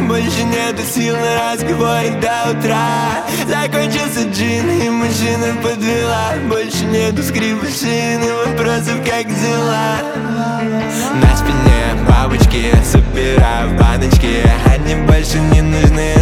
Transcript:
больше нету сил на разговоры до утра. Закончился джин и машина подвела. Больше нету скрипышин и вопросов, как дела. На спине бабочки, собираю в баночки. Они больше не нужны